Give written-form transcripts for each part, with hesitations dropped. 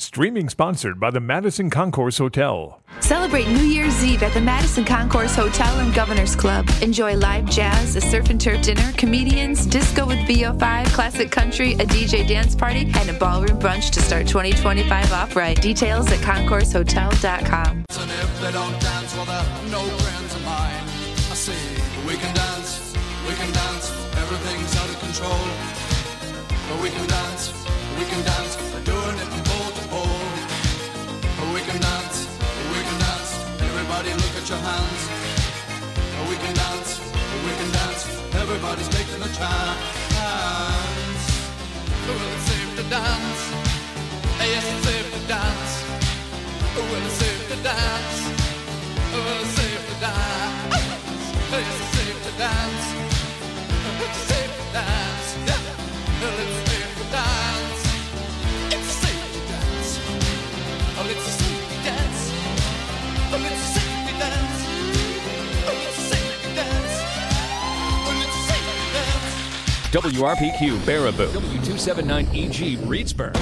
Streaming sponsored by the Madison Concourse Hotel. Celebrate New Year's Eve at the Madison Concourse Hotel and Governor's Club. Enjoy live jazz, a surf and turf dinner, comedians, disco with VO5, classic country, a DJ dance party, and a ballroom brunch to start 2025 off right. Details at concoursehotel.com. And if they don't dance, well, they're no friends of mine. I say, we can dance, everything's out of control. But we can dance, they're doing it from pole to pole. But we can dance, everybody look at your hands. But we can dance, everybody's making a chance. Well, it's safe to dance, yes, it's safe to dance. Well, it's safe to dance, well, it's safe to dance. Yes, it's safe to dance, it's safe to dance. Well, it's safe to dance, it's safe to dance. Oh, it's safe to dance, oh, it's safe to dance, oh, it's safe to dance, oh, it's safe to dance. WRPQ Baraboo, W279EG Reedsburg.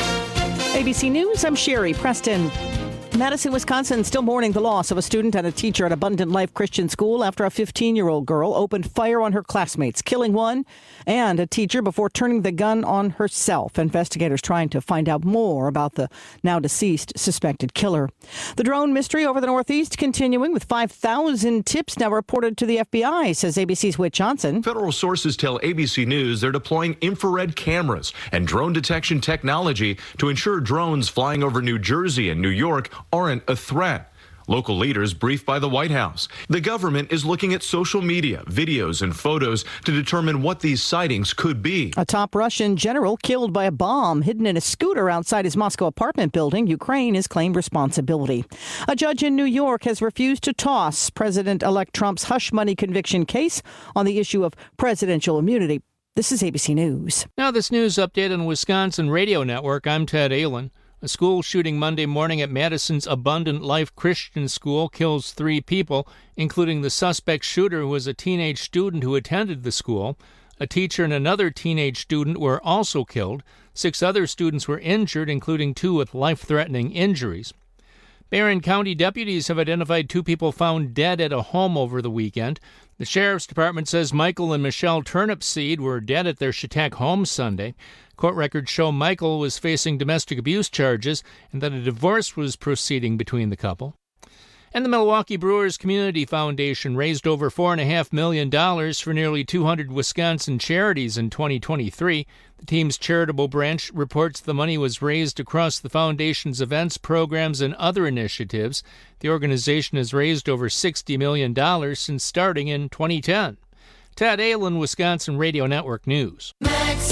ABC News, I'm Sherry Preston. Madison, Wisconsin, still mourning the loss of a student and a teacher at Abundant Life Christian School after a 15-year-old girl opened fire on her classmates, killing one and a teacher before turning the gun on herself. Investigators trying to find out more about the now deceased suspected killer. The drone mystery over the Northeast continuing with 5,000 tips now reported to the FBI, says ABC's Whit Johnson. Federal sources tell ABC News they're deploying infrared cameras and drone detection technology to ensure drones flying over New Jersey and New York aren't a threat. Local leaders briefed by the White House. The government is looking at social media, videos, and photos to determine what these sightings could be. A top Russian general killed by a bomb hidden in a scooter outside his Moscow apartment building. Ukraine has claimed responsibility. A judge in New York has refused to toss President-elect Trump's hush money conviction case on the issue of presidential immunity. This is ABC News. Now this news update on Wisconsin Radio Network. I'm Ted Allen. A school shooting Monday morning at Madison's Abundant Life Christian School kills 3 people, including the suspect shooter, who was a teenage student who attended the school. A teacher and another teenage student were also killed. 6 other students were injured, including 2 with life-threatening injuries. Barron County deputies have identified 2 people found dead at a home over the weekend. The Sheriff's Department says Michael and Michelle Turnipseed were dead at their Chautauqua home Sunday. Court records show Michael was facing domestic abuse charges and that a divorce was proceeding between the couple. And the Milwaukee Brewers Community Foundation raised over $4.5 million for nearly 200 Wisconsin charities in 2023. The team's charitable branch reports the money was raised across the foundation's events, programs, and other initiatives. The organization has raised over $60 million since starting in 2010. Ted Allen, Wisconsin Radio Network News. Max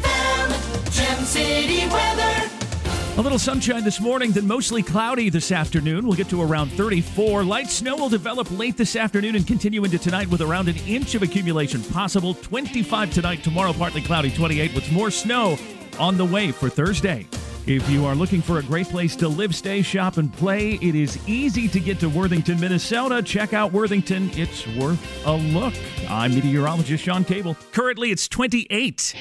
FM, Gem City weather. A little sunshine this morning, then mostly cloudy this afternoon. We'll get to around 34. Light snow will develop late this afternoon and continue into tonight with around an inch of accumulation possible. 25 tonight, tomorrow partly cloudy, 28 with more snow on the way for Thursday. If you are looking for a great place to live, stay, shop, and play, it is easy to get to Worthington, Minnesota. Check out Worthington. It's worth a look. I'm meteorologist Sean Cable. Currently, it's 28.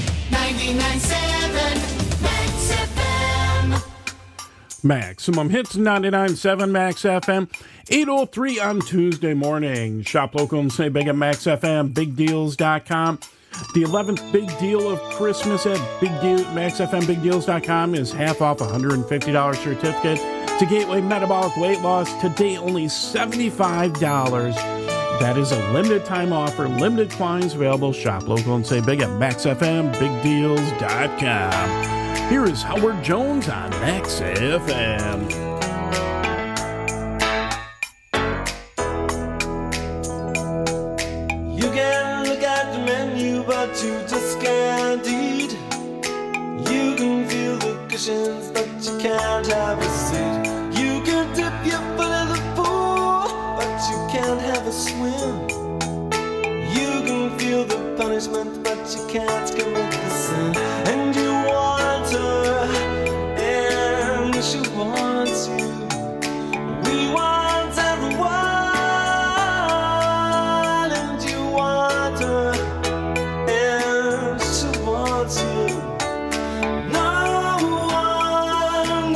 99.7 Max FM. Maximum Hits 99.7 Max FM. 8:03 on Tuesday morning. Shop local and say big at Max FM. BigDeals.com. The 11th big deal of Christmas at MaxFMBigDeals.com is half off $150 certificate to Gateway Metabolic Weight Loss. Today, only $75. That is a limited time offer, limited quantities available. Shop local and say big at MaxFMBigDeals.com. Here is Howard Jones on Max FM. But you just can't eat. You can feel the cushions, but you can't have a seat. You can dip your foot in the pool, but you can't have a swim. You can feel the punishment, but you can't commit the sin. And you want her, and she wants you. We want everyone, and you want her. No one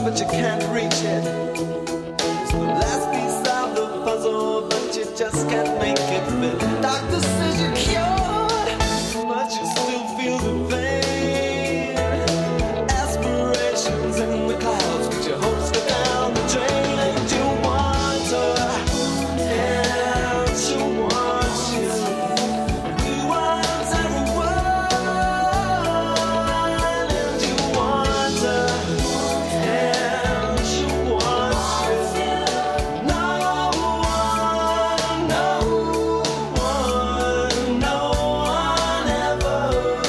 but you can't reach it. It's the last piece of the puzzle, but you just can't make it fit. Doctor says you're cured, but you still feel the pain. Aspirations in the clouds, but your hopes go down the drain. And you want her, and you want you. You want everyone, and you want her, and you want you. No one, no one, no one ever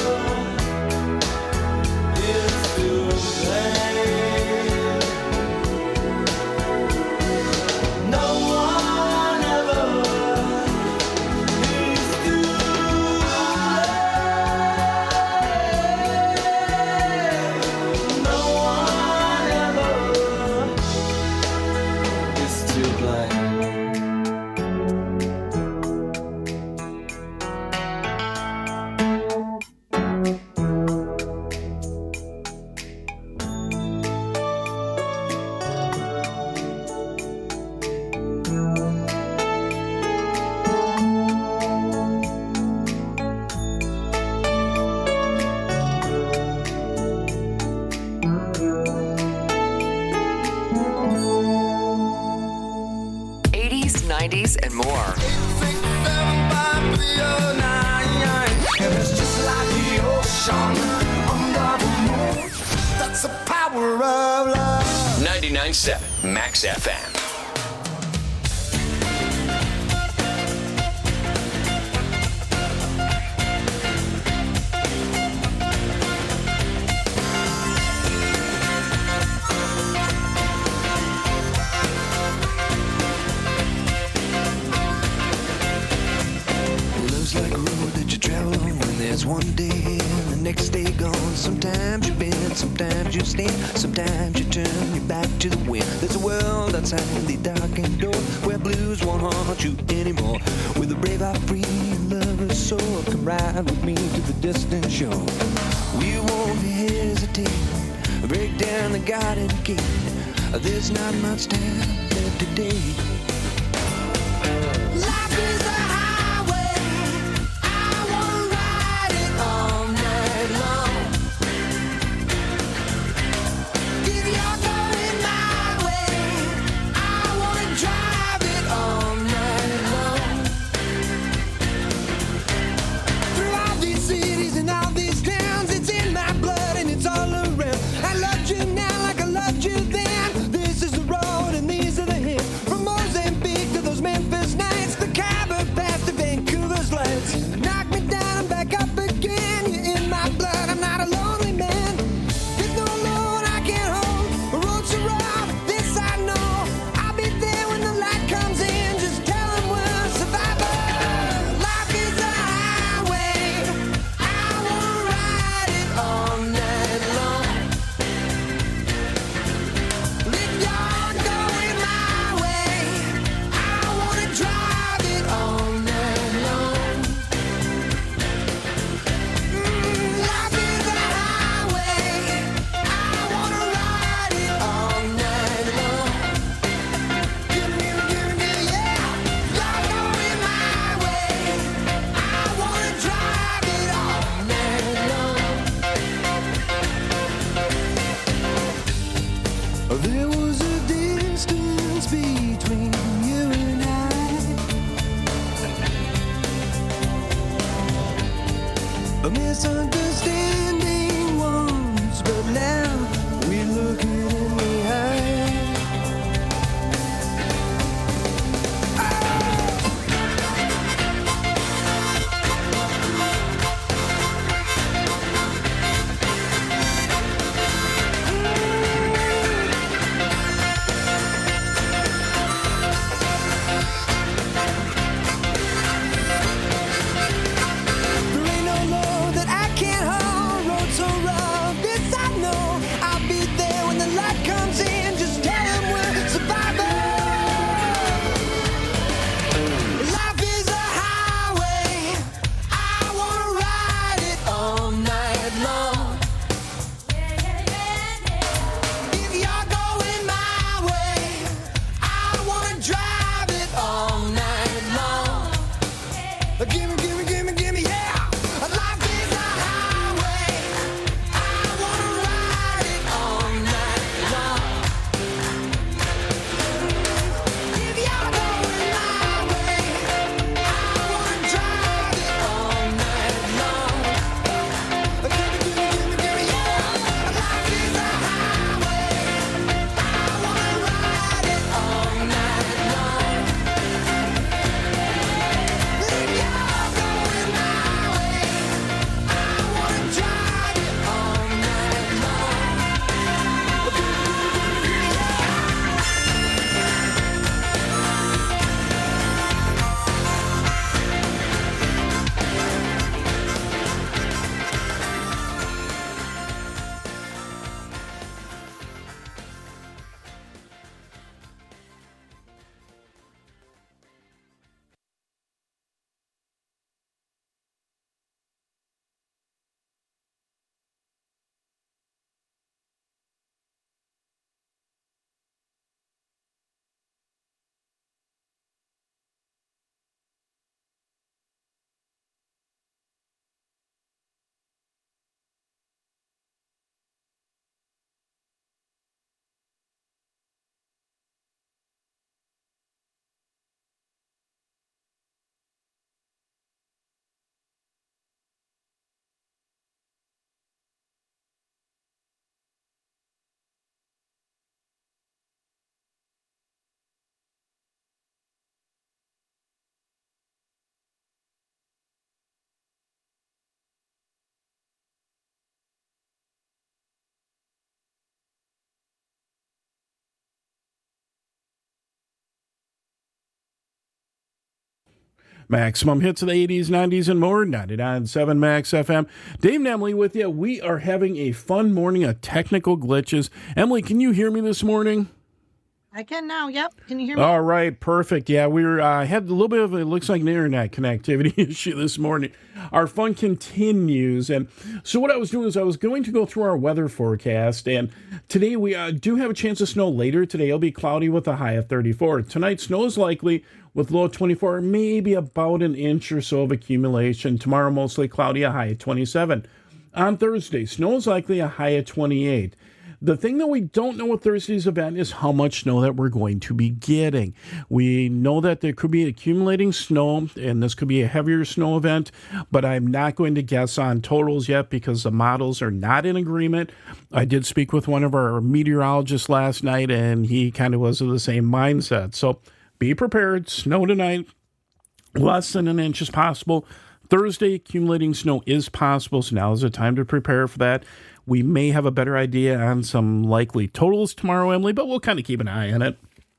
is to blame. No one ever is to blame. No one ever is to blame. '80s, '90s, and more. It's just like the ocean under the moon. That's the power of love. 99.7 Max FM. Love's like a road that you travel on when there's one day and the next day gone. Sometimes you bend, sometimes you stand, sometimes you turn your back to the wind. There's a world outside the darkened door where blues won't haunt you anymore. With a brave heart free and lover's soul, come ride with me to the distant shore. We won't hesitate, break down the garden gate. There's not much time left today. Life is a highway. I wanna ride it all night long. If you're going my way, I wanna drive it all night long. Through all these cities and all these towns, it's in my blood and it's all around. I loved you now like I loved you then. This is the road and these are the hills. From Mozambique to those Memphis nights, the Khyber Pass to Vancouver's lights. Knock me down and back up again. You're in my blood, I'm not a lonely man. There's no Lord I can't hold. A road so rough, this I know. I'll be there when the light comes in. Just tell 'em we're survivors. Life is a highway. I wanna ride it all night long. If you're going my way, I wanna drive it all night long. Life is a highway. I wanna ride it all night long. Give me, yeah. You're going my way. I wanna drive it all night long. There was a distance between you and I. A misunderstanding once, but now we look it in the eye. Maximum hits of the 80s, 90s, and more. 99.7 Max FM. Dave and Emily with you. We are having a fun morning of technical glitches. Emily, can you hear me this morning? I can now. Yep. Can you hear me? All right. Perfect. Yeah, we had a little bit of, it looks like an internet connectivity issue this morning. Our fun continues. And so what I was doing is I was going to go through our weather forecast. And today we do have a chance of snow later. Today it'll be cloudy with a high of 34. Tonight, snow is likely with low of 24, maybe about an inch or so of accumulation. Tomorrow, mostly cloudy, a high of 27. On Thursday, snow is likely a high of 28. The thing that we don't know with Thursday's event is how much snow that we're going to be getting. We know that there could be accumulating snow, and this could be a heavier snow event, but I'm not going to guess on totals yet because the models are not in agreement. I did speak with one of our meteorologists last night, and he kind of was of the same mindset. So be prepared. Snow tonight, less than an inch is possible. Thursday, accumulating snow is possible, so now is the time to prepare for that. We may have a better idea on some likely totals tomorrow, Emily, but we'll kind of keep an eye on it.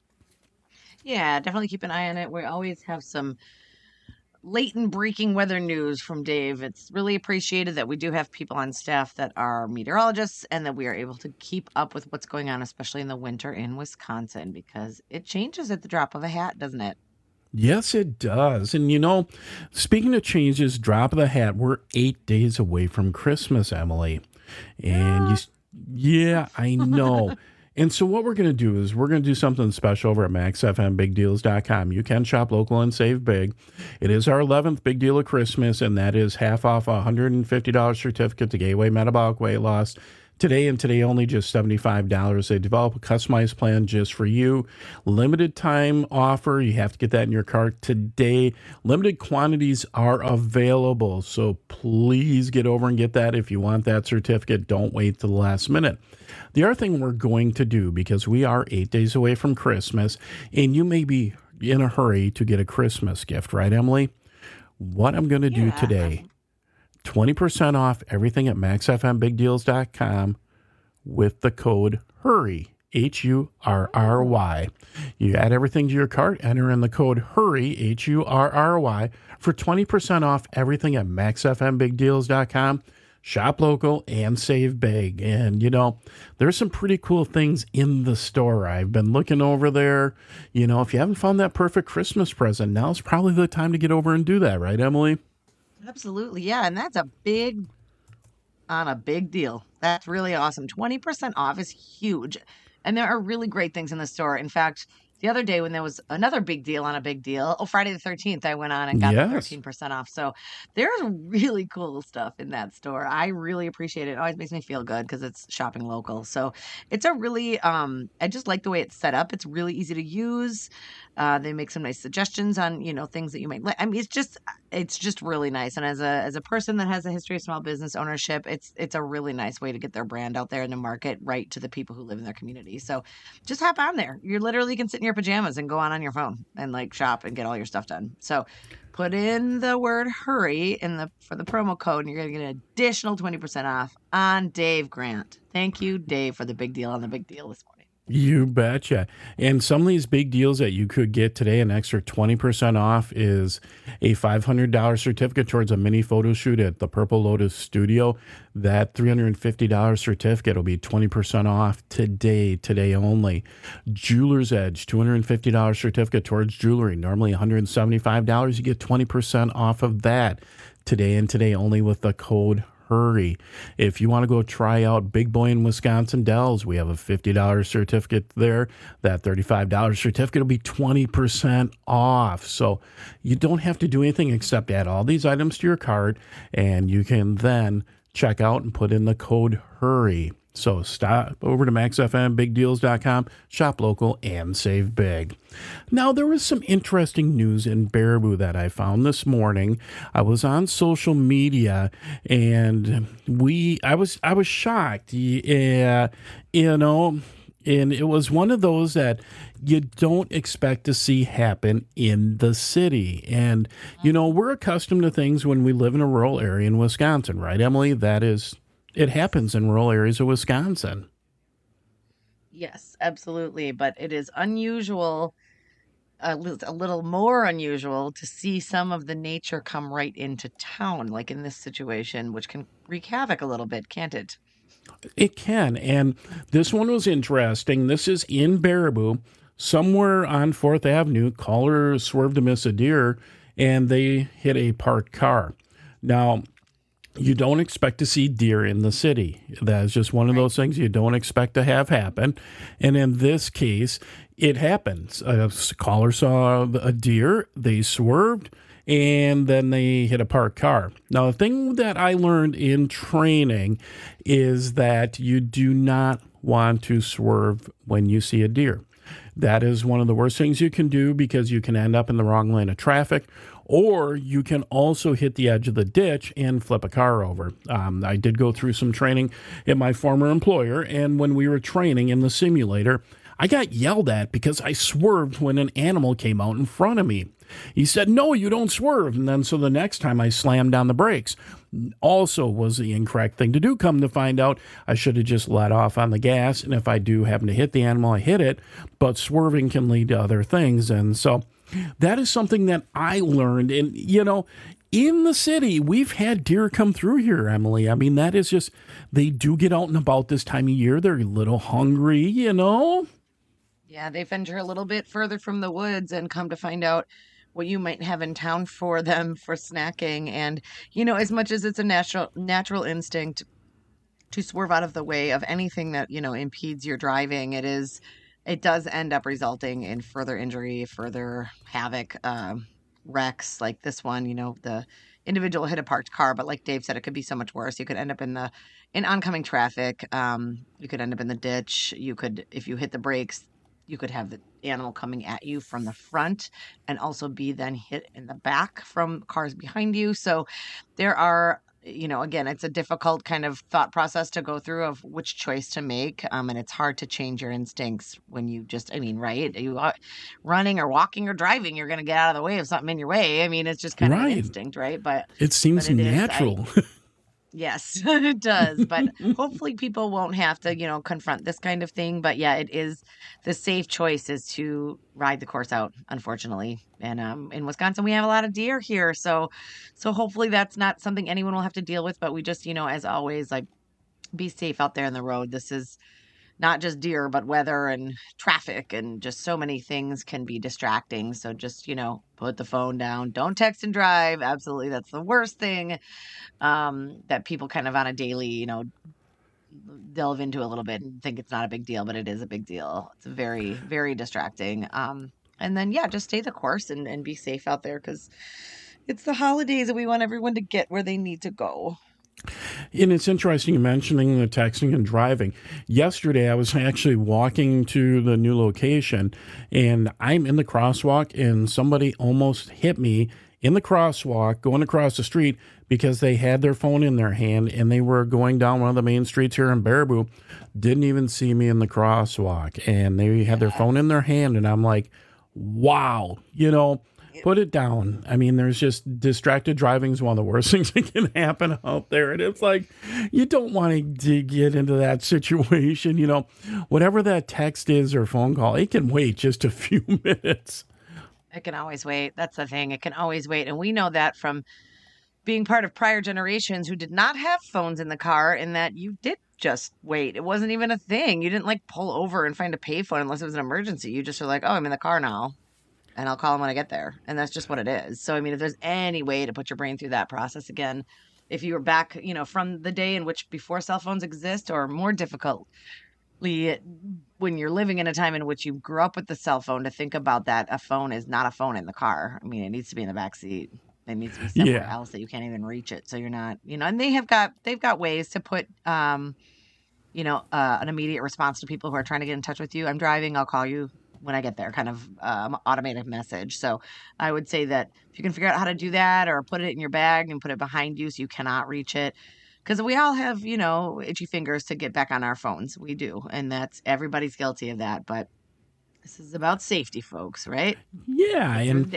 Yeah, definitely keep an eye on it. We always have some latent breaking weather news from Dave. It's really appreciated that we do have people on staff that are meteorologists and that we are able to keep up with what's going on, especially in the winter in Wisconsin, because it changes at the drop of a hat, doesn't it? Yes, it does. And, you know, speaking of changes, drop of the hat, we're 8 days away from Christmas, Emily. And yeah, I know. And so what we're going to do is we're going to do something special over at MaxFMBigDeals.com. You can shop local and save big. It is our 11th big deal of Christmas, and that is half off a $150 certificate to Gateway Metabolic Weight Loss. Today and today only, just $75. They develop a customized plan just for you. Limited time offer. You have to get that in your cart today. Limited quantities are available. So please get over and get that if you want that certificate. Don't wait till the last minute. The other thing we're going to do, because we are 8 days away from Christmas, and you may be in a hurry to get a Christmas gift, right, Emily? What I'm going to do today, 20% off everything at MaxFMBigDeals.com with the code HURRY, HURRY. You add everything to your cart, enter in the code HURRY, HURRY, for 20% off everything at MaxFMBigDeals.com. Shop local and save big. And, you know, there's some pretty cool things in the store. I've been looking over there. You know, if you haven't found that perfect Christmas present, now's probably the time to get over and do that, right, Emily? Absolutely. Yeah. And that's a big deal. That's really awesome. 20% off is huge. And there are really great things in the store. In fact, the other day when there was another big deal on a big deal, Friday the 13th, I went on and got the 13% off. So there's really cool stuff in that store. I really appreciate it. It always makes me feel good because it's shopping local. So it's a really, I just like the way it's set up. It's really easy to use. They make some nice suggestions on, you know, things that you might like. I mean, it's just really nice. And as a person that has a history of small business ownership, it's a really nice way to get their brand out there in the market, right to the people who live in their community. So just hop on there. You literally can sit in your pajamas and go on your phone and like shop and get all your stuff done. So put in the word HURRY for the promo code, and you're going to get an additional 20% off on Dave Grant. Thank you, Dave, for the big deal on the big deal this morning. You betcha. And some of these big deals that you could get today, an extra 20% off, is a $500 certificate towards a mini photo shoot at the Purple Lotus Studio. That $350 certificate will be 20% off today only. Jeweler's Edge, $250 certificate towards jewelry. Normally $175. You get 20% off of that today and today only with the code HURRY. If you want to go try out Big Boy in Wisconsin Dells, we have a $50 certificate there. That $35 certificate will be 20% off. So you don't have to do anything except add all these items to your cart, and you can then check out and put in the code HURRY. So stop over to MaxFMBigDeals.com, shop local, and save big. Now, there was some interesting news in Baraboo that I found this morning. I was on social media, and I was shocked. Yeah, you know, and it was one of those that you don't expect to see happen in the city. And, you know, we're accustomed to things when we live in a rural area in Wisconsin, right, Emily? It happens in rural areas of Wisconsin. Yes, absolutely. But it is unusual a little more unusual to see some of the nature come right into town, like in this situation, which can wreak havoc a little bit, can't it? It can. And this one was interesting. This is in Baraboo, somewhere on 4th Avenue. Caller swerved to miss a deer, and they hit a parked car. Now, you don't expect to see deer in the city. That is just one of those things you don't expect to have happen. And in this case, it happens. A caller saw a deer, they swerved, and then they hit a parked car. Now, the thing that I learned in training is that you do not want to swerve when you see a deer. That is one of the worst things you can do because you can end up in the wrong lane of traffic, or you can also hit the edge of the ditch and flip a car over. I did go through some training at my former employer, and when we were training in the simulator, I got yelled at because I swerved when an animal came out in front of me. He said, "No, you don't swerve." And then so the next time I slammed down the brakes. Also was the incorrect thing to do. Come to find out, I should have just let off on the gas. And if I do happen to hit the animal, I hit it. But swerving can lead to other things. And so that is something that I learned. And, you know, in the city, we've had deer come through here, Emily. I mean, that is just, they do get out and about this time of year. They're a little hungry, you know? Yeah, they venture a little bit further from the woods and come to find out what you might have in town for them for snacking. And, you know, as much as it's a natural instinct to swerve out of the way of anything that, you know, impedes your driving, it does end up resulting in further injury, further havoc, wrecks like this one. You know, the individual hit a parked car, but like Dave said, it could be so much worse. You could end up in oncoming traffic. You could end up in the ditch. You could, if you hit the brakes, you could have the animal coming at you from the front and also be then hit in the back from cars behind you. So there are, you know, again, it's a difficult kind of thought process to go through of which choice to make. And it's hard to change your instincts when you just, I mean, right? You are running or walking or driving, you're going to get out of the way of something in your way. I mean, it's just kind of an instinct, right? But it seems natural. Yes, it does. But hopefully people won't have to, you know, confront this kind of thing. But yeah, it is the safe choice is to ride the course out, unfortunately. And in Wisconsin, we have a lot of deer here. So hopefully that's not something anyone will have to deal with. But we just, you know, as always, like, be safe out there on the road. This is not just deer, but weather and traffic and just so many things can be distracting. So just, you know, put the phone down. Don't text and drive. Absolutely. That's the worst thing that people kind of on a daily, you know, delve into a little bit and think it's not a big deal, but it is a big deal. It's very, very distracting. And then, yeah, just stay the course and be safe out there because it's the holidays and we want everyone to get where they need to go. And it's interesting you mentioning the texting and driving. Yesterday, I was actually walking to the new location, and I'm in the crosswalk, and somebody almost hit me in the crosswalk going across the street because they had their phone in their hand, and they were going down one of the main streets here in Baraboo, didn't even see me in the crosswalk, and they had their phone in their hand, and I'm like, wow, you know, put it down. I mean, there's just distracted driving is one of the worst things that can happen out there. And it's like, you don't want to get into that situation. You know, whatever that text is or phone call, it can wait just a few minutes. It can always wait. That's the thing. It can always wait. And we know that from being part of prior generations who did not have phones in the car, in that you did just wait. It wasn't even a thing. You didn't like pull over and find a payphone unless it was an emergency. You just were like, oh, I'm in the car now. And I'll call them when I get there. And that's just what it is. So, I mean, if there's any way to put your brain through that process again, if you were back, you know, from the day in which before cell phones exist, or more difficultly when you're living in a time in which you grew up with the cell phone, to think about that. A phone is not a phone in the car. I mean, it needs to be in the back seat. It needs to be somewhere else that you can't even reach it. So you're not, you know, and they've got ways to put, you know, an immediate response to people who are trying to get in touch with you. I'm driving, I'll call you when I get there, kind of automated message. So I would say that if you can figure out how to do that, or put it in your bag and put it behind you so you cannot reach it, because we all have, you know, itchy fingers to get back on our phones. We do. And everybody's guilty of that. But this is about safety, folks, right? Yeah. And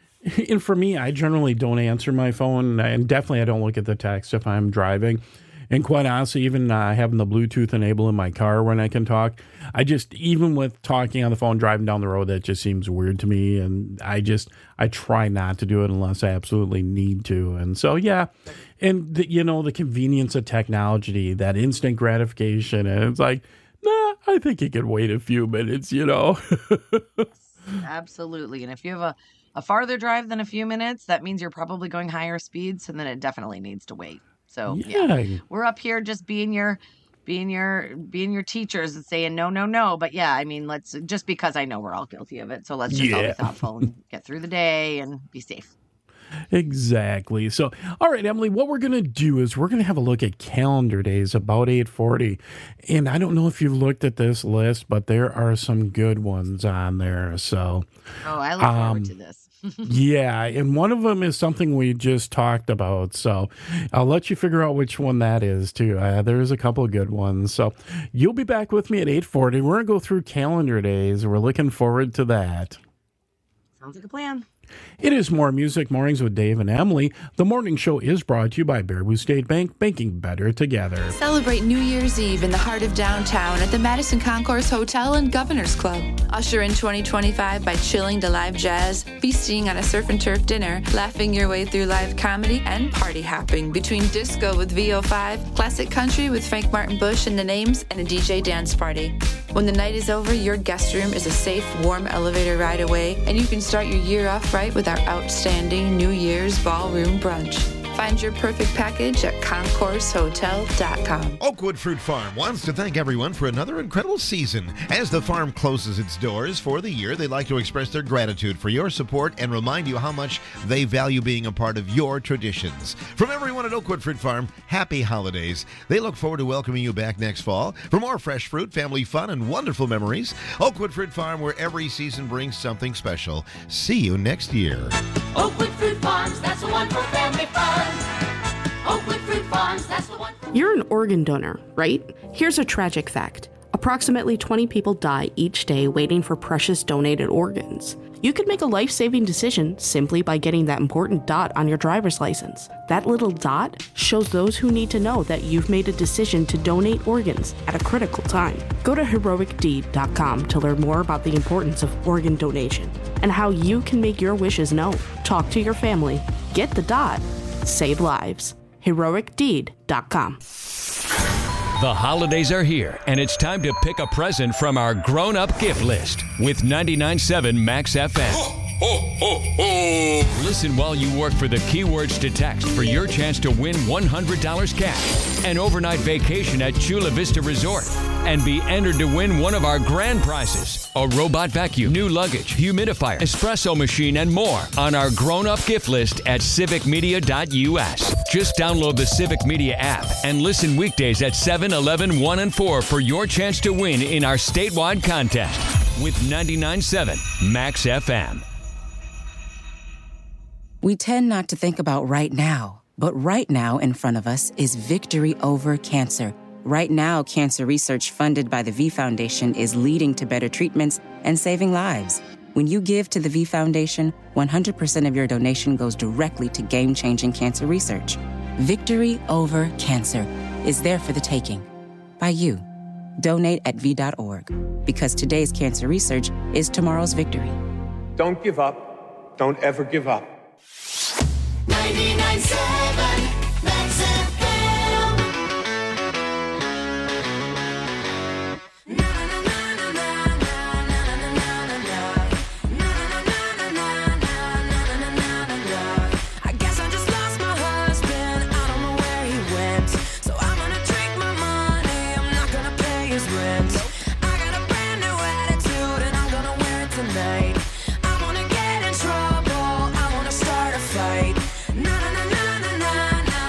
for me, I generally don't answer my phone, and definitely I don't look at the text if I'm driving. And quite honestly, even having the Bluetooth enabled in my car when I can talk, even with talking on the phone, driving down the road, that just seems weird to me. And I try not to do it unless I absolutely need to. And so, yeah. And, the convenience of technology, that instant gratification. And it's like, nah, I think you could wait a few minutes, Absolutely. And if you have a farther drive than a few minutes, that means you're probably going higher speeds, and then it definitely needs to wait. So yeah, we're up here just being your teachers and saying no. But yeah, I mean, just because I know we're all guilty of it, so let's just all be thoughtful and get through the day and be safe. Exactly. So, all right, Emily, what we're going to do is we're going to have a look at calendar days about 8:40. And I don't know if you've looked at this list, but there are some good ones on there. So, I look forward to this. Yeah, and one of them is something we just talked about. So I'll let you figure out which one that is, too. There's a couple of good ones. So you'll be back with me at 8:40. We're going to go through calendar days. We're looking forward to that. Sounds like a plan. It is More Music Mornings with Dave and Emily. The morning show is brought to you by Baraboo State Bank, banking better together. Celebrate New Year's Eve in the heart of downtown at the Madison Concourse Hotel and Governor's Club. Usher in 2025 by chilling to live jazz, feasting on a surf and turf dinner, laughing your way through live comedy, and party hopping between disco with VO5, classic country with Frank Martin Bush and the Names, and a DJ dance party. When the night is over, your guest room is a safe, warm elevator ride away, and you can start your year off right with our outstanding New Year's ballroom brunch. Find your perfect package at concoursehotel.com. Oakwood Fruit Farm wants to thank everyone for another incredible season. As the farm closes its doors for the year, they'd like to express their gratitude for your support and remind you how much they value being a part of your traditions. From everyone at Oakwood Fruit Farm, happy holidays. They look forward to welcoming you back next fall for more fresh fruit, family fun, and wonderful memories. Oakwood Fruit Farm, where every season brings something special. See you next year. Oakwood Fruit Farms, that's the one for family fun. Oakwood Fruit Farms, that's the one. You're an organ donor, right? Here's a tragic fact. Approximately 20 people die each day waiting for precious donated organs. You could make a life-saving decision simply by getting that important dot on your driver's license. That little dot shows those who need to know that you've made a decision to donate organs at a critical time. Go to heroicdeed.com to learn more about the importance of organ donation and how you can make your wishes known. Talk to your family. Get the dot. Save lives. heroicdeed.com. The holidays are here, and it's time to pick a present from our grown-up gift list with 99.7 Max FM. Listen while you work for the keywords to text for your chance to win $100 cash, an overnight vacation at Chula Vista Resort, and be entered to win one of our grand prizes, a robot vacuum, new luggage, humidifier, espresso machine, and more on our grown-up gift list at civicmedia.us. Just download the Civic Media app and listen weekdays at 7, 11, 1, and 4 for your chance to win in our statewide contest with 99.7 Max FM. We tend not to think about right now, but right now in front of us is victory over cancer. Right now, cancer research funded by the V Foundation is leading to better treatments and saving lives. When you give to the V Foundation, 100% of your donation goes directly to game-changing cancer research. Victory over cancer is there for the taking. By you. Donate at V.org. Because today's cancer research is tomorrow's victory. Don't give up. Don't ever give up. 99.7 Max FM. I guess I just lost my husband. I don't know where he went. So I'm gonna drink my money. I'm not gonna pay his rent. I got a brand new attitude and I'm gonna wear it tonight. I wanna get in trouble. I wanna start a fight. Na na na na na na na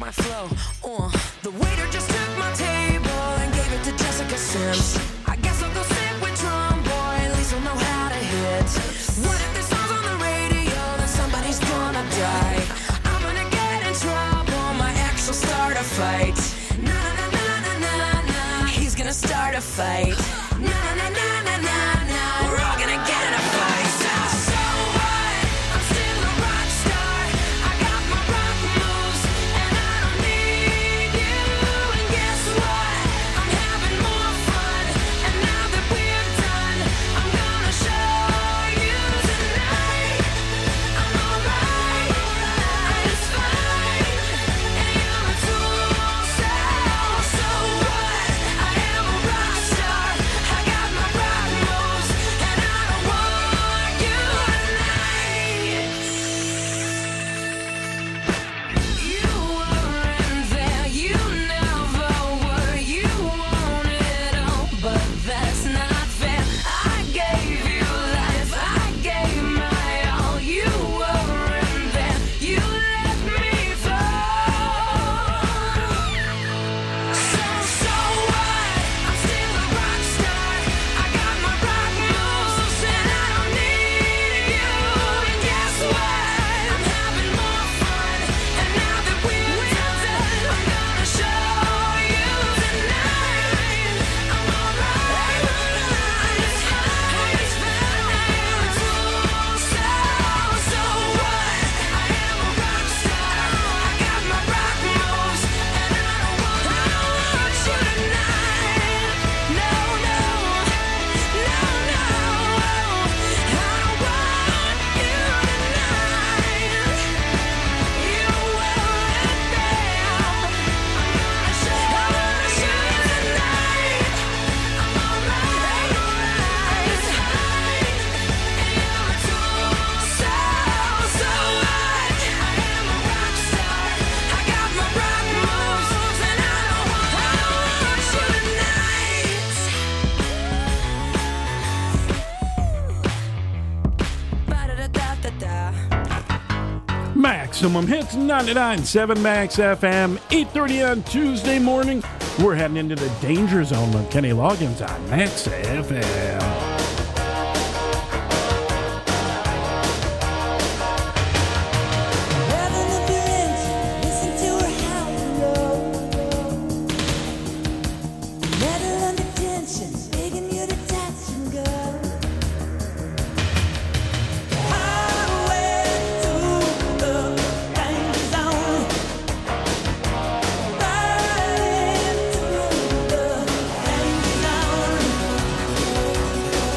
my flow. The waiter just took my table and gave it to Jessica Sims. I guess I'll go sit with Drum Boy, at least I'll know how to hit. What if this song's on the radio, then somebody's gonna die? I'm gonna get in trouble, my ex will start a fight. Na na na na na na, he's gonna start a fight. Na na na na na na, we're all gonna get in a fight. So what? I'm still a rock star. I got my rock moves, and I don't need you. And guess what? I'm having more fun. And now that we're done, I'm gonna show you tonight. I'm alright, I'm just fine. And you're a tool, so what? I am a rock star. I got my rock moves, and I don't want you tonight. You weren't there, you never were. You wanted all, but that's not fair. I gave you life, I gave my all. You weren't there, you let me fall. So what? I'm still a rock star. I got my rock moves, and I don't need you. And guess what? I'm having more fun. And now that we're done, I'm gonna show you tonight. I'm alright, I'm just fine. So what? I am a rock star. I got my rock moves, and I don't want you tonight. No, no, no, no. I don't want you tonight. You weren't there. I'm gonna show you tonight. I'm alright, it's fine. And you're a tool, so what? I am a rock star. I got my rock moves, and I don't want you tonight. Ba-da-da-da-da-da. Maximum Hits 99.7 Max FM, 8:30 on Tuesday morning. We're heading into the danger zone with Kenny Loggins on Max FM. Listen to her howl metal under tension, begging you to touch and go. Highway to the danger zone. Right into the danger zone.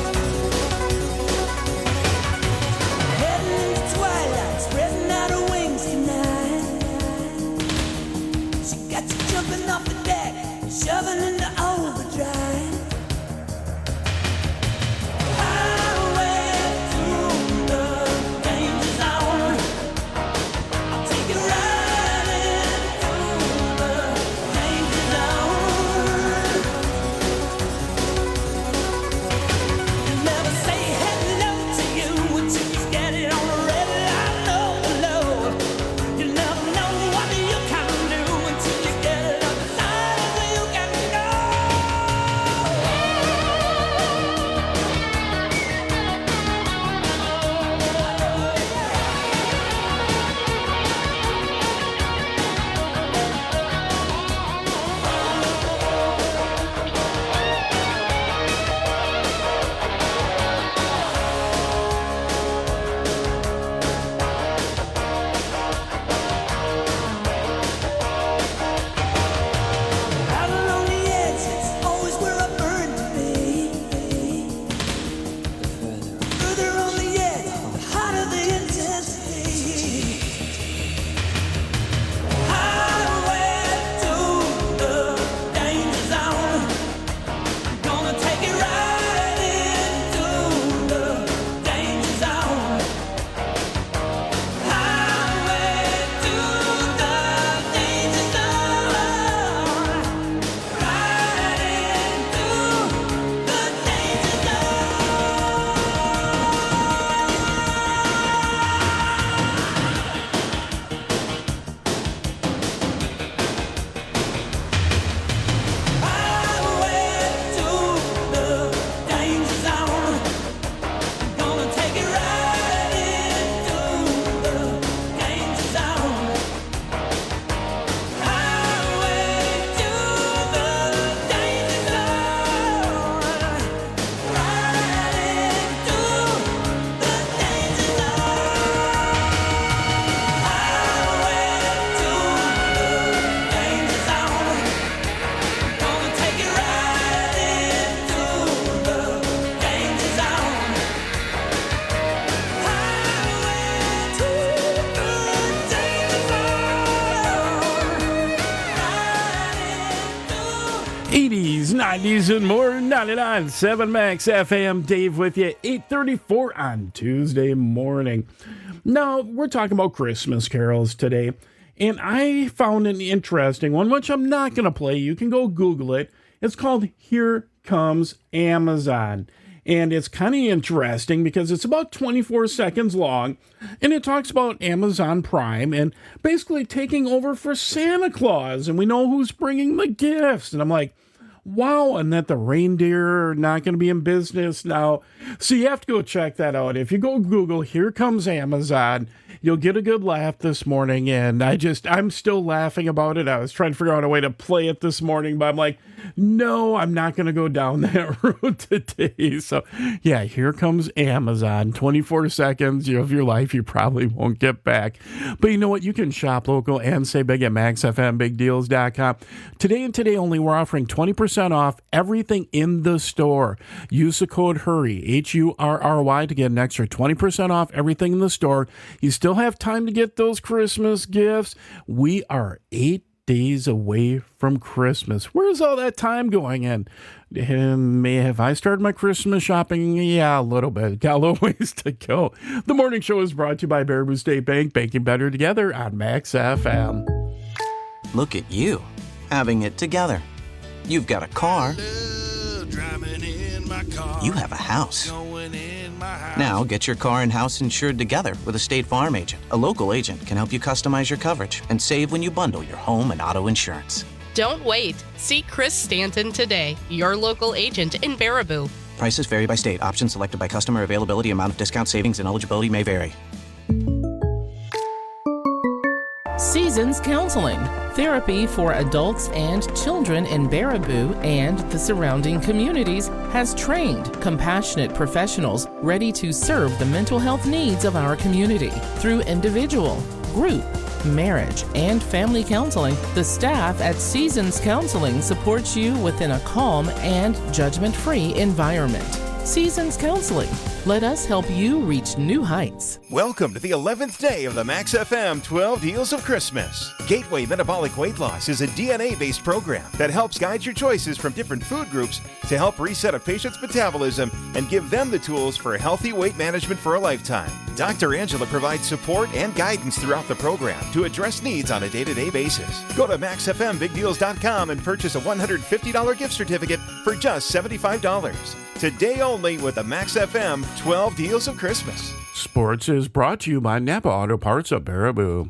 80s, 90s, and more. 99.7 Max FM. Dave with you. 8:34 on Tuesday morning. Now, we're talking about Christmas carols today. And I found an interesting one, which I'm not going to play. You can go Google it. It's called Here Comes Amazon. And it's kind of interesting because it's about 24 seconds long. And it talks about Amazon Prime and basically taking over for Santa Claus. And we know who's bringing the gifts. And I'm like, wow, and that the reindeer are not going to be in business now. So you have to go check that out. If you go Google, Here Comes Amazon, you'll get a good laugh this morning. And I'm still laughing about it. I was trying to figure out a way to play it this morning, but I'm like, no, I'm not going to go down that road today. So yeah, Here Comes Amazon. 24 seconds of your life you probably won't get back. But you know what? You can shop local and save big at MaxFMBigDeals.com. Today and today only, we're offering 20% off everything in the store. Use the code HURRY, HURRY, to get an extra 20% off everything in the store. You still have time to get those Christmas gifts. We are 8 days away from Christmas. Where's all that time going in? And have I started my Christmas shopping? Yeah, a little bit. Got a little ways to go. The morning show is brought to you by Baraboo State Bank, banking better together on Max FM. Look at you, having it together. You've got a car. You have a house. Now get your car and house insured together with a State Farm agent. A local agent can help you customize your coverage and save when you bundle your home and auto insurance. Don't wait. See Chris Stanton today, your local agent in Baraboo. Prices vary by state. Options selected by customer. Availability, amount of discount, savings, and eligibility may vary. Seasons Counseling, therapy for adults and children in Baraboo and the surrounding communities, has trained, compassionate professionals ready to serve the mental health needs of our community. Through individual, group, marriage, and family counseling, the staff at Seasons Counseling supports you within a calm and judgment-free environment. Seasons Counseling. Let us help you reach new heights. Welcome to the 11th day of the Max FM 12 Deals of Christmas. Gateway Metabolic Weight Loss is a DNA-based program that helps guide your choices from different food groups to help reset a patient's metabolism and give them the tools for healthy weight management for a lifetime. Dr. Angela provides support and guidance throughout the program to address needs on a day-to-day basis. Go to MaxFMBigDeals.com and purchase a $150 gift certificate for just $75. Today only with the Max FM 12 Deals of Christmas. Sports is brought to you by Napa Auto Parts of Baraboo.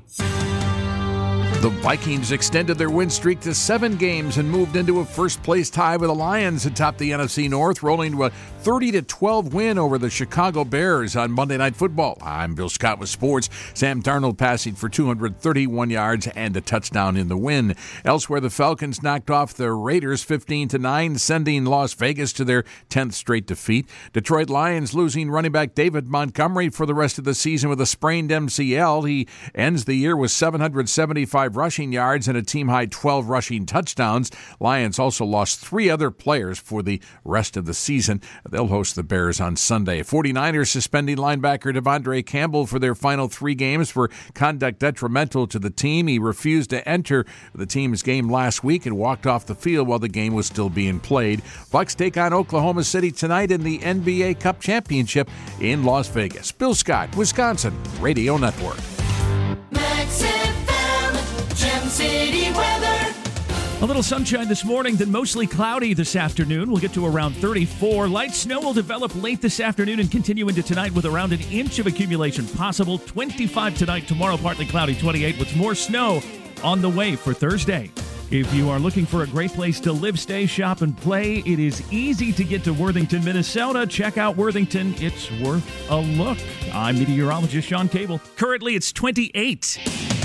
The Vikings extended their win streak to 7 games and moved into a first-place tie with the Lions atop the NFC North, rolling to a 30-12 win over the Chicago Bears on Monday Night Football. I'm Bill Scott with sports. Sam Darnold passing for 231 yards and a touchdown in the win. Elsewhere, the Falcons knocked off the Raiders 15-9, sending Las Vegas to their 10th straight defeat. Detroit Lions losing running back David Montgomery for the rest of the season with a sprained MCL. He ends the year with 775 rushing yards and a team-high 12 rushing touchdowns. Lions also lost 3 other players for the rest of the season. They'll host the Bears on Sunday. 49ers suspending linebacker Devondre Campbell for their final 3 games for conduct detrimental to the team. He refused to enter the team's game last week and walked off the field while the game was still being played. Bucks take on Oklahoma City tonight in the NBA Cup Championship in Las Vegas. Bill Scott, Wisconsin Radio Network. Max FM, Gem City weather. A little sunshine this morning, then mostly cloudy this afternoon. We'll get to around 34. Light snow will develop late this afternoon and continue into tonight with around an inch of accumulation possible. 25 tonight, tomorrow partly cloudy, 28 with more snow on the way for Thursday. If you are looking for a great place to live, stay, shop, and play, it is easy to get to Worthington, Minnesota. Check out Worthington. It's worth a look. I'm meteorologist Sean Cable. Currently, it's 28.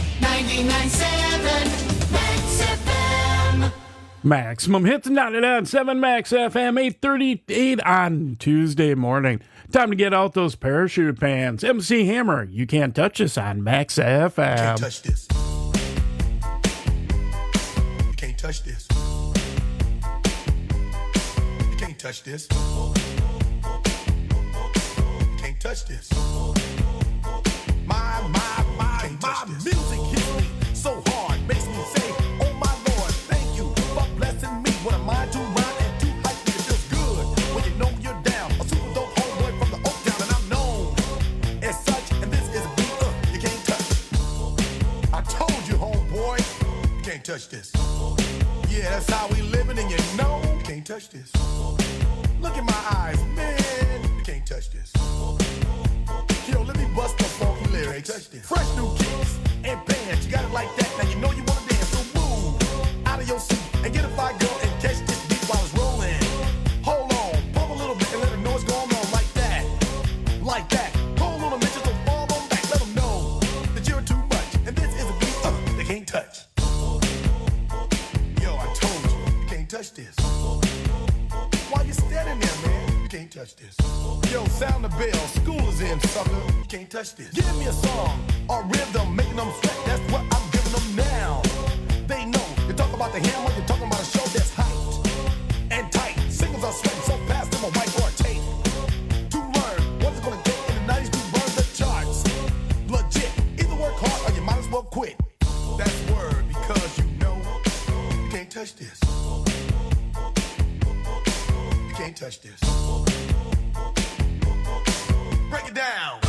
99.7 Max FM. Maximum hits 99.7 Max FM, 8:38 on Tuesday morning. Time to get out those parachute pants. MC Hammer, you can't touch us on Max FM. Can't touch this. You can't touch this. You can't touch this. You can't touch this. My music hits me so hard, makes me say, oh my Lord, thank you for blessing me. What am I to run and can't touch this. Yeah, that's how we living, and you know, you can't touch this. Look in my eyes, man, you can't touch this. Yo, let me bust the funky lyrics. Fresh new kicks and bands, you got it like that. Now you know you wanna dance, so move out of your seat and get a fire girl and catch this beat while it's rolling. Hold on, pump a little bit and let them know what's going on like that, like that. Hold on a minute, so fall on back, let them know that you're too much and this is a beat they can't touch. Yo, I told you, you can't touch this. Why you standing there, man? You can't touch this. Yo, sound the bell, school is in, sucker. You can't touch this. Give me a song or rhythm, making them sweat. That's what I'm giving them now. They know. You talk about the hammer, you're talking about a show that's hyped and tight. Singles are sweating so fast, them a white or a tape. To learn what it's gonna take in the 90s to burn the charts. Legit. Either work hard or you might as well quit. That's word because you know you can't touch this. You can't touch this. Break it down.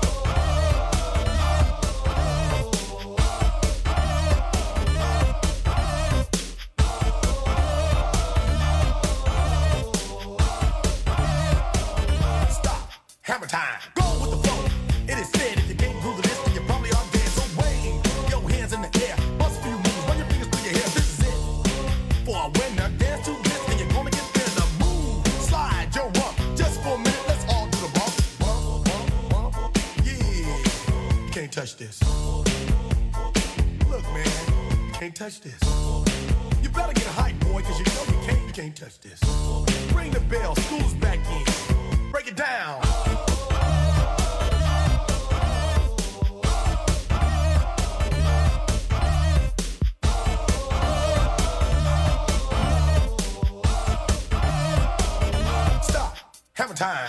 Stop. Hammer time. Go with the flow. It is said if you can't groove the list, then you probably are dead. So wave your hands in the air. Bust a few moves. Run your fingers through your hair. This is it. For a winner, dance to this, and you're gonna get there. The move. Slide your rump. Just for a minute, let's all do the bump. Bump, bump, bump. Yeah. You can't touch this. Look, man. You can't touch this. You better get a hype, boy, because you know you can't touch this. Ring the bell. School's back in. Break it down. Stop. Hammer time.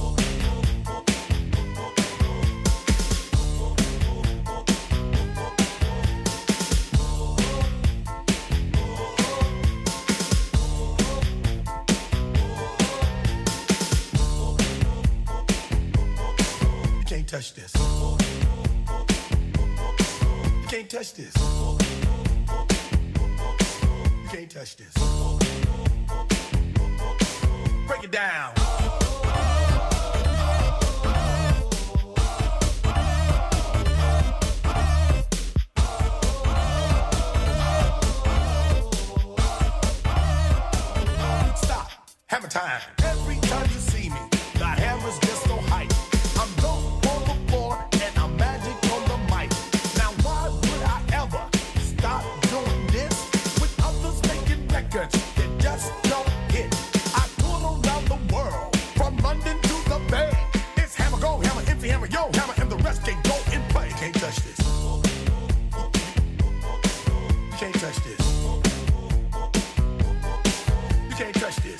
You can't touch this. You can't touch this. You can't touch this. Break it down. Stop. Hammer time. Every time you see me, the hammer's just so hype. I'm dope on the floor and I'm magic on the mic. Now why would I ever stop doing this with others making records that just don't hit? I tour around the world from London to the Bay. It's hammer, go hammer, empty hammer, yo hammer, and the rest can go and play. You can't touch this. You can't touch this. You can't touch this.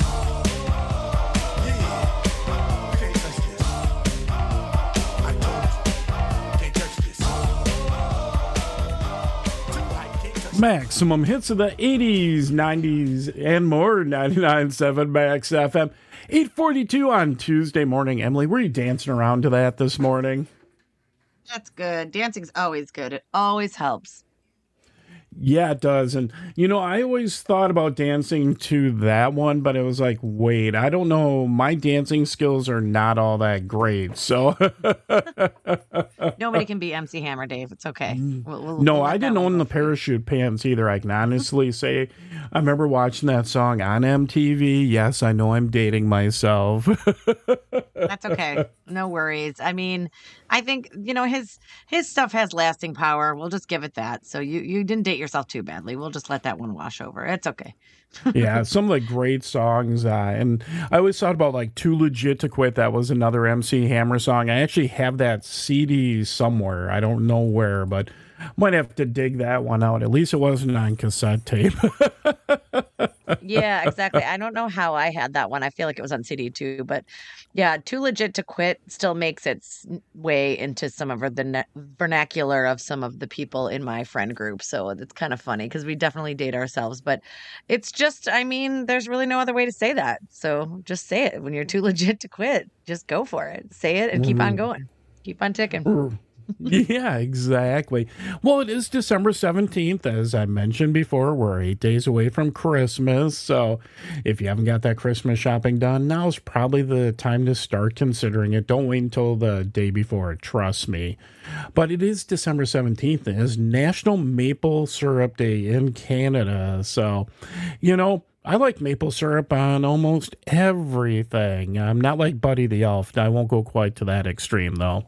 Maximum hits of the 80s, 90s, and more. 99.7 Max FM. 8:42 on Tuesday morning. Emily, were you dancing around to that this morning? That's good. Dancing's always good. It always helps. Yeah, it does. And, I always thought about dancing to that one, but it was like, wait, I don't know. My dancing skills are not all that great. So Nobody can be MC Hammer, Dave. It's okay. No, I didn't own the parachute pants either. I can honestly say I remember watching that song on MTV. Yes, I know I'm dating myself. That's okay. No worries. I mean, I think, his stuff has lasting power. We'll just give it that. So you didn't date yourself too badly. We'll just let that one wash over. It's okay. Yeah, some of the great songs. And I always thought about like Too Legit to Quit. That was another MC Hammer song. I actually have that CD somewhere. I don't know where, but might have to dig that one out. At least it wasn't on cassette tape. Yeah, exactly. I don't know how I had that one. I feel like it was on CD too, but yeah, Too Legit to Quit still makes its way into some of the vernacular of some of the people in my friend group. So it's kind of funny because we definitely date ourselves, but it's just, there's really no other way to say that. So just say it when you're too legit to quit. Just go for it. Say it and keep on going. Keep on ticking. Yeah, exactly. Well, it is December 17th, as I mentioned before. We're 8 days away from Christmas. So if you haven't got that Christmas shopping done, now's probably the time to start considering it. Don't wait until the day before, trust me. But it is December 17th. It is National Maple Syrup Day in Canada. So, I like maple syrup on almost everything. I'm not like Buddy the Elf. I won't go quite to that extreme, though.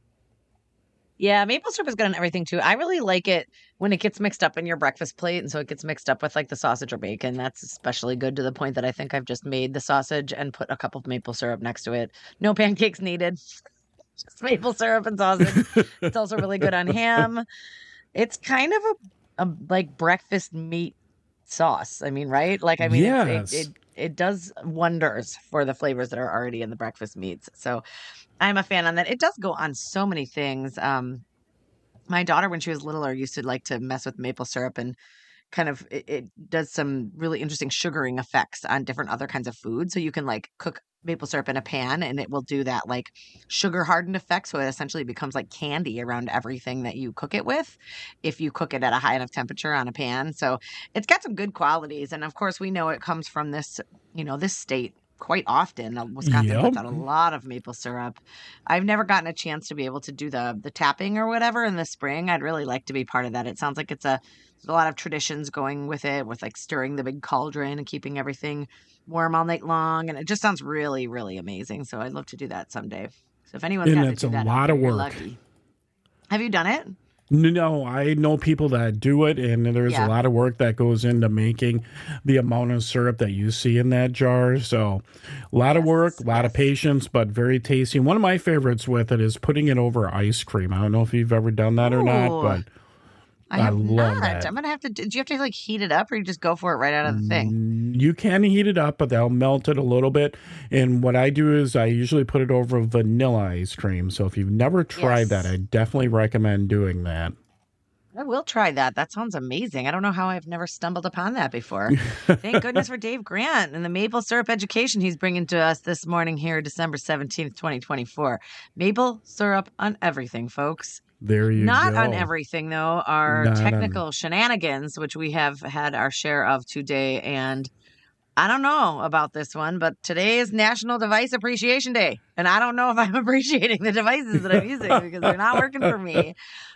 Yeah, maple syrup is good on everything too. I really like it when it gets mixed up in your breakfast plate. And so it gets mixed up with like the sausage or bacon. That's especially good to the point that I think I've just made the sausage and put a cup of maple syrup next to it. No pancakes needed. Just maple syrup and sausage. It's also really good on ham. It's kind of a like breakfast meat sauce. I mean, right? Like, I mean, Yes. it does wonders for the flavors that are already in the breakfast meats. So I'm a fan on that. It does go on so many things. My daughter, when she was littler, used to like to mess with maple syrup and kind of it does some really interesting sugaring effects on different other kinds of food. So you can like cook maple syrup in a pan and it will do that like sugar hardened effect. So it essentially becomes like candy around everything that you cook it with if you cook it at a high enough temperature on a pan. So it's got some good qualities. And of course, we know it comes from this, this state quite often. Wisconsin puts out a lot of maple syrup. I've never gotten a chance to be able to do the tapping or whatever in the spring. I'd really like to be part of that. It sounds like there's a lot of traditions going with it, with like stirring the big cauldron and keeping everything warm all night long. And it just sounds really, really amazing. So I'd love to do that someday. So if anyone's got to do that, a lot of you're work. lucky. Have you done it? No, I know people that do it, and there's a lot of work that goes into making the amount of syrup that you see in that jar. So a lot of work, a lot of patience, but very tasty. One of my favorites with it is putting it over ice cream. I don't know if you've ever done that or not, but I love that. I'm going to have to, do you have to like heat it up or you just go for it right out of the thing? You can heat it up, but they'll melt it a little bit. And what I do is I usually put it over vanilla ice cream. So if you've never tried that, I definitely recommend doing that. I will try that. That sounds amazing. I don't know how I've never stumbled upon that before. Thank goodness for Dave Grant and the maple syrup education he's bringing to us this morning here, December 17th, 2024. Maple syrup on everything, folks. There you go. Not on everything, though, are Not technical shenanigans, which we have had our share of today. And I don't know about this one, but today is National Device Appreciation Day. And I don't know if I'm appreciating the devices that I'm using because they're not working for me.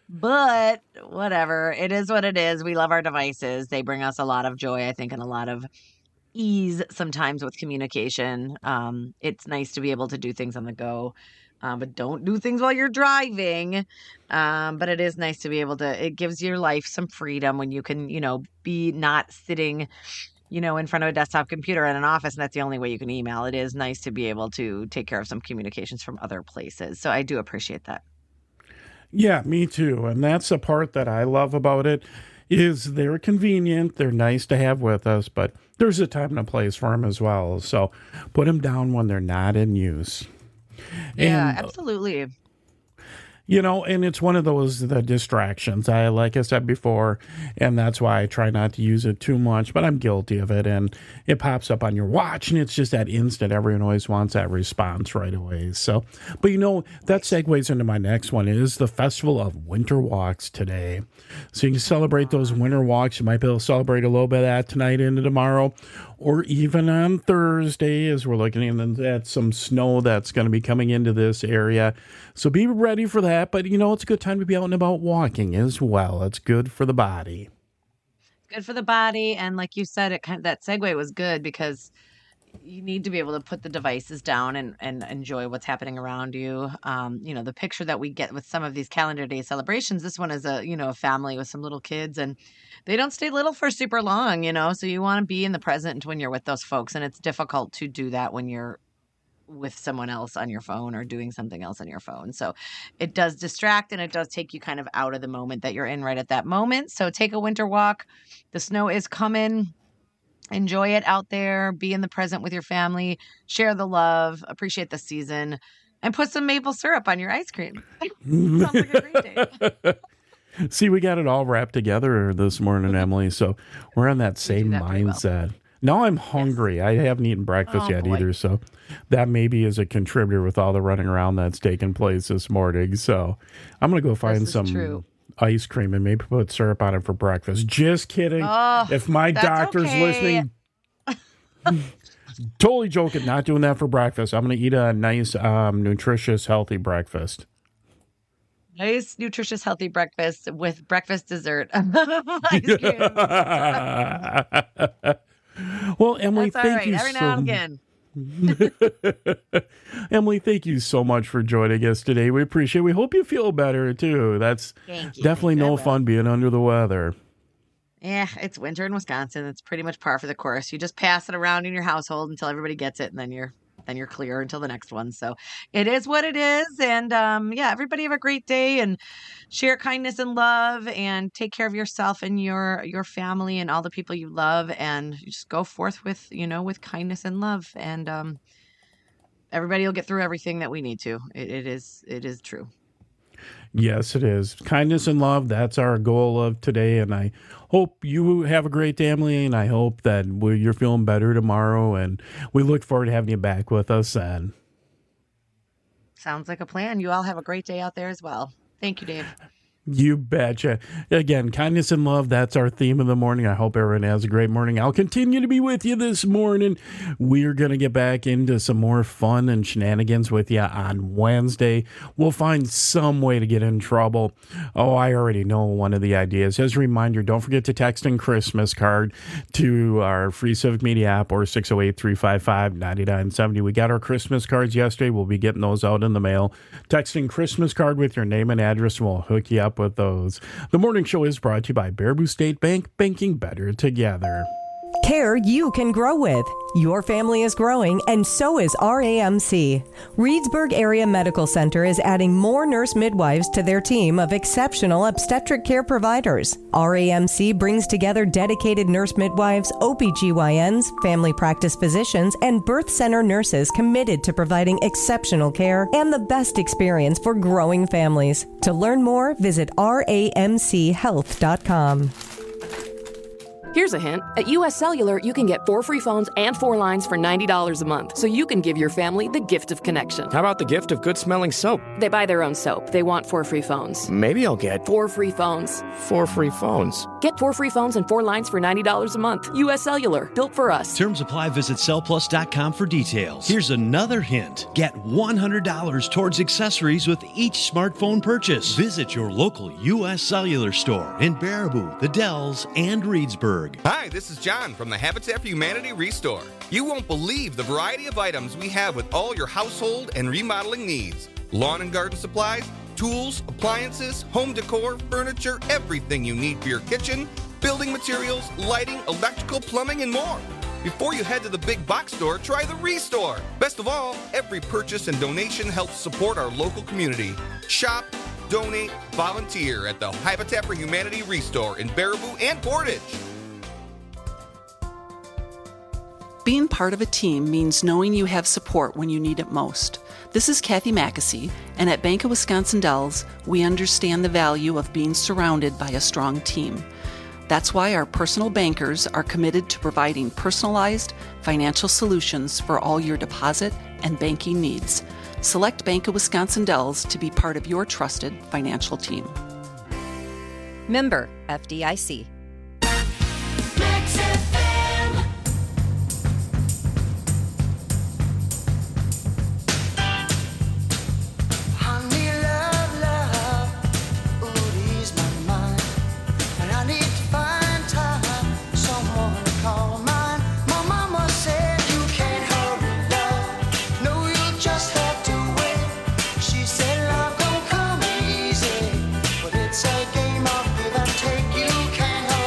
But whatever. It is what it is. We love our devices. They bring us a lot of joy, I think, and a lot of ease sometimes with communication. It's nice to be able to do things on the go. But don't do things while you're driving. But it is nice to be able to, it gives your life some freedom when you can, be not sitting, in front of a desktop computer in an office, and that's the only way you can email. It is nice to be able to take care of some communications from other places. So I do appreciate that. Yeah, me too. And that's the part that I love about it is they're convenient. They're nice to have with us, but there's a time and a place for them as well. So put them down when they're not in use. Yeah, And, absolutely. and it's one of the distractions. Like I said before, and that's why I try not to use it too much, but I'm guilty of it. And it pops up on your watch, and it's just that instant. Everyone always wants that response right away. So, but that segues into my next one is the Festival of Winter Walks today. So you can celebrate those winter walks. You might be able to celebrate a little bit of that tonight into tomorrow, or even on Thursday as we're looking at some snow that's going to be coming into this area. So be ready for that. But, it's a good time to be out and about walking as well. It's good for the body. Good for the body. And like you said, that segue was good because you need to be able to put the devices down and enjoy what's happening around you. The picture that we get with some of these calendar day celebrations, this one is a family with some little kids, and they don't stay little for super long, so you want to be in the present when you're with those folks. And it's difficult to do that when you're with someone else on your phone or doing something else on your phone. So it does distract, and it does take you kind of out of the moment that you're in right at that moment. So take a winter walk. The snow is coming. Enjoy it out there. Be in the present with your family. Share the love. Appreciate the season. And put some maple syrup on your ice cream. Sounds like a great day. See, we got it all wrapped together this morning, Emily. So we're on that same mindset. Now I'm hungry. I haven't eaten breakfast yet either, so that maybe is a contributor with all the running around that's taken place this morning. So I'm going to go find some ice cream and maybe put syrup on it for breakfast. Just kidding. Oh, if my doctor's listening, totally joking. Not doing that for breakfast. I'm going to eat a nice, nutritious, healthy breakfast. Nice, nutritious, healthy breakfast with breakfast dessert. Ice cream. Well, Emily, That's all thank right. you Every now and again. Emily, thank you so much for joining us today. We appreciate it. We hope you feel better, too. That's definitely no fun being under the weather. Yeah, it's winter in Wisconsin. It's pretty much par for the course. You just pass it around in your household until everybody gets it, and then you're clear until the next one. So it is what it is. And everybody have a great day and share kindness and love and take care of yourself and your family and all the people you love, and just go forth with kindness and love. And everybody will get through everything that we need to. It is true. Yes, it is. Kindness and love, that's our goal of today. And I hope you have a great day, Emily, and I hope that you're feeling better tomorrow. And we look forward to having you back with us then. Sounds like a plan. You all have a great day out there as well. Thank you, Dave. You betcha. Again, kindness and love, that's our theme of the morning. I hope everyone has a great morning. I'll continue to be with you this morning. We're going to get back into some more fun and shenanigans with you on Wednesday. We'll find some way to get in trouble. Oh, I already know one of the ideas. As a reminder, don't forget to text in Christmas card to our free Civic Media app or 608-355-9970. We got our Christmas cards yesterday. We'll be getting those out in the mail. Text in Christmas card with your name and address, and we'll hook you up with those. The morning show is brought to you by Baraboo State Bank, banking better together. Care you can grow with. Your family is growing, and so is RAMC. Reedsburg Area Medical Center is adding more nurse midwives to their team of exceptional obstetric care providers. RAMC brings together dedicated nurse midwives, OBGYNs, family practice physicians, and birth center nurses committed to providing exceptional care and the best experience for growing families. To learn more, visit ramchealth.com. Here's a hint. At U.S. Cellular, you can get 4 free phones and 4 lines for $90 a month, so you can give your family the gift of connection. How about the gift of good-smelling soap? They buy their own soap. They want 4 free phones. Maybe I'll get 4 free phones. 4 free phones. Get 4 free phones and 4 lines for $90 a month. U.S. Cellular, built for us. Terms apply. Visit cellplus.com for details. Here's another hint. Get $100 towards accessories with each smartphone purchase. Visit your local U.S. Cellular store in Baraboo, the Dells, and Reedsburg. Hi, this is John from the Habitat for Humanity Restore. You won't believe the variety of items we have with all your household and remodeling needs. Lawn and garden supplies, tools, appliances, home decor, furniture, everything you need for your kitchen, building materials, lighting, electrical, plumbing, and more. Before you head to the big box store, try the Restore. Best of all, every purchase and donation helps support our local community. Shop, donate, volunteer at the Habitat for Humanity Restore in Baraboo and Portage. Being part of a team means knowing you have support when you need it most. This is Kathy Mackesy, and at Bank of Wisconsin Dells, we understand the value of being surrounded by a strong team. That's why our personal bankers are committed to providing personalized financial solutions for all your deposit and banking needs. Select Bank of Wisconsin Dells to be part of your trusted financial team. Member FDIC. It's a game of give and take. You can't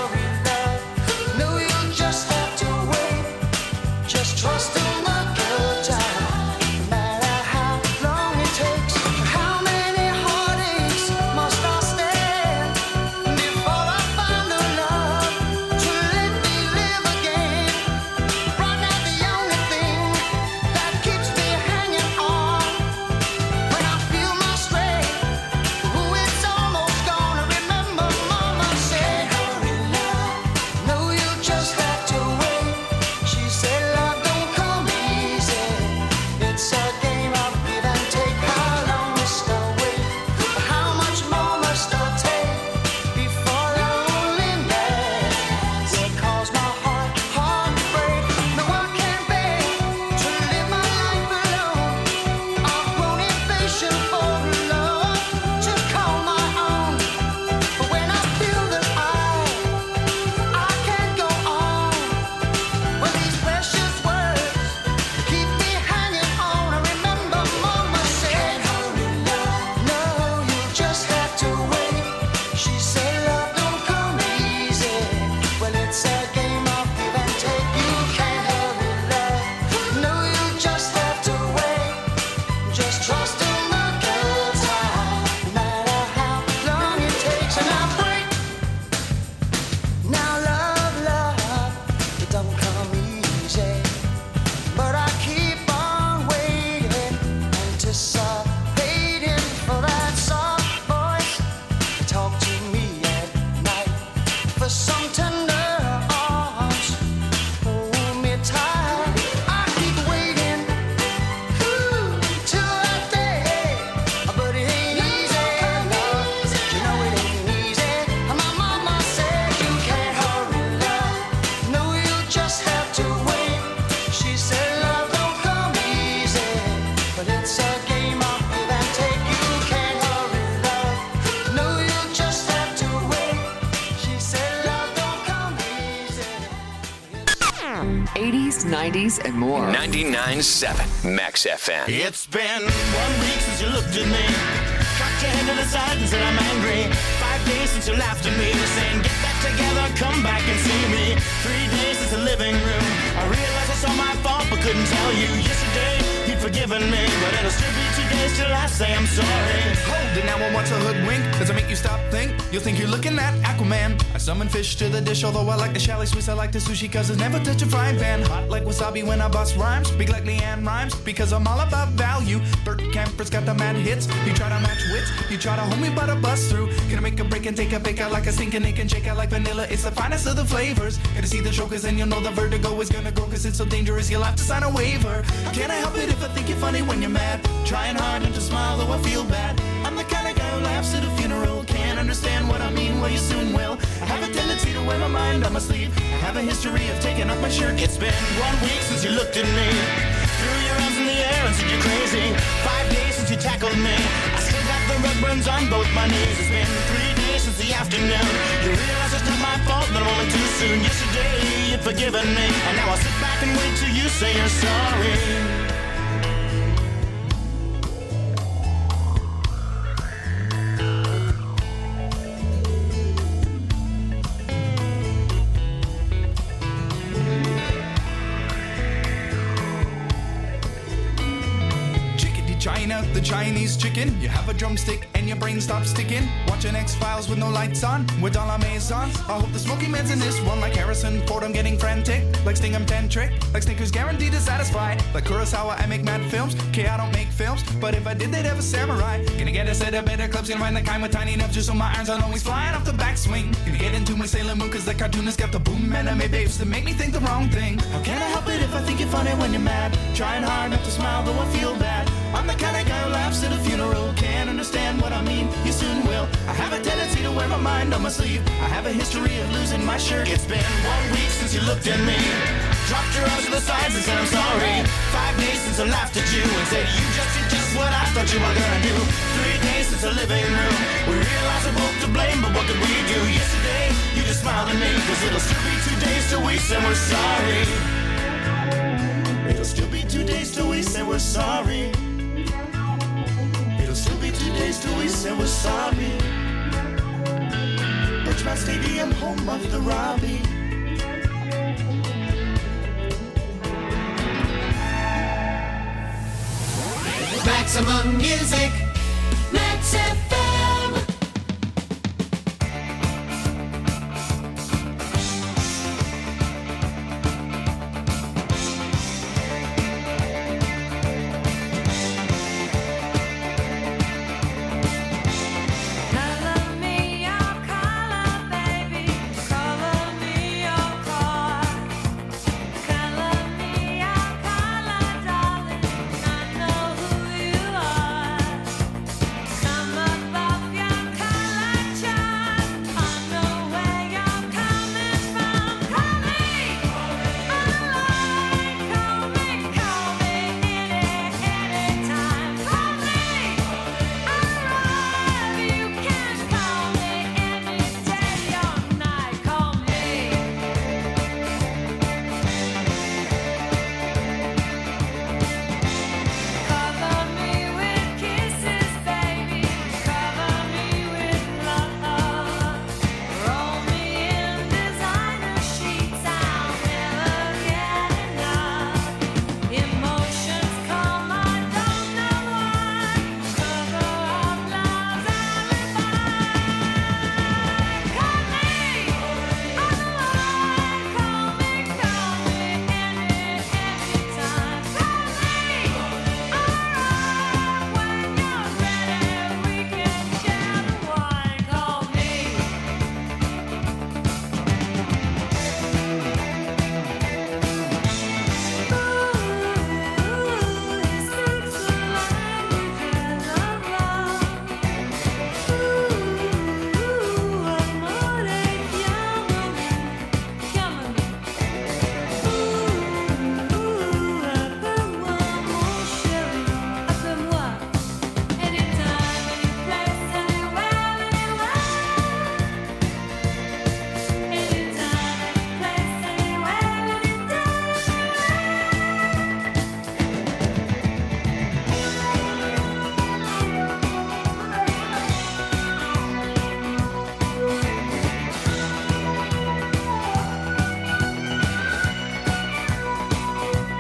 80s, 90s, and more. 99.7 Max FM. It's been 1 week since you looked at me. Cocked your head to the side and said I'm angry. 5 days since you laughed at me, saying get back together, come back and see me. 3 days since the living room. I realized it's all my fault, but couldn't tell you. Yesterday you'd forgiven me, but it'll still be 2 days till I say I'm sorry. Hold it now, I want to hoodwink. Does it make you stop think? You'll think you're looking at Aquaman. I summon fish to the dish, although I like the chalet Swiss. I like the sushi cause it's never touch a frying pan. Hot like wasabi when I bust rhymes. Big like Leanne rhymes because I'm all about value. Bert Camper's got the mad hits. You try to match wits, you try to hold me but I bust through. Gonna make a break and take a bake out like a stinking egg and shake out like vanilla. It's the finest of the flavors. Gonna see the show cause then you'll know the vertigo is gonna grow cause it's so dangerous you'll have to sign a waiver. Can I help it if I think you're funny when you're mad? Trying hard not to smile though I feel bad. I'm the kind of guy who laughs at a funeral. Can't understand what I mean, well you soon will. I have a tendency to wear my mind on my sleeve. I have a history of taking off my shirt. It's been 1 week since you looked at me. Threw your arms in the air and said you're crazy. 5 days since you tackled me. I still got the red burns on both my knees. It's been 3 days since the afternoon. You realize it's not my fault, but a moment too soon. Yesterday you'd forgiven me, and now I'll sit back and wait till you say you're sorry. China, the Chinese chicken. You have a drumstick and your brain stops sticking. Watching X-Files with no lights on, with all our maisons. I hope the Smoky Man's in this one, like Harrison Ford. I'm getting frantic, like Sting I'm tantric, like Snickers guaranteed to satisfy. Like Kurosawa, I make mad films. Okay, I don't make films, but if I did, they'd have a samurai. Gonna get a set of better clubs, gonna find the kind with tiny enough just so my irons aren't always flying off the backswing. Gonna get into my Sailor Moon, cause the cartoonist got the boom anime babes to make me think the wrong thing. How can I help it if I think you're funny when you're mad? Trying hard not to smile, though I feel bad. I'm the kind of guy who laughs at a funeral. Can't understand what I mean, you soon will. I have a tendency to wear my mind on my sleeve. I have a history of losing my shirt. It's been 1 week since you looked at me. Dropped your arms to the sides and said I'm sorry. 5 days since I laughed at you and said you just did just what I thought you were gonna do. 3 days since the living room. We realized we're both to blame, but what could we do? Yesterday, you just smiled at me, cause it'll still be 2 days till we say we're sorry. It'll still be 2 days till we say we're sorry. It'll still be 2 days till we say we're sorry. Birchmount Stadium, home of the Robbie. Maximum music, Max FM.